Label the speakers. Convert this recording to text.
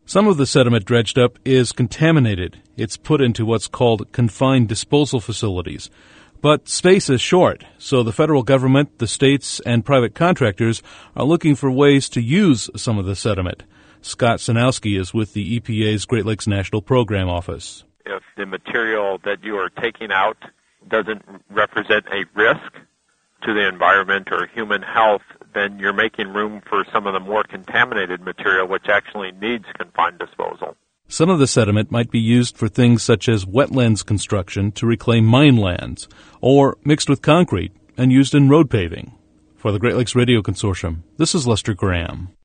Speaker 1: Some of the sediment dredged up is contaminated. It's put into what's called confined disposal facilities. But space is short, so the federal government, the states, and private contractors are looking for ways to use some of the sediment. Scott Sanowski is with the EPA's Great Lakes National Program Office.
Speaker 2: If the material that you are taking out doesn't represent a risk to the environment or human health, then you're making room for some of the more contaminated material which actually needs confined disposal.
Speaker 1: Some of the sediment might be used for things such as wetlands construction to reclaim mine lands, or mixed with concrete and used in road paving. For the Great Lakes Radio Consortium, this is Lester Graham.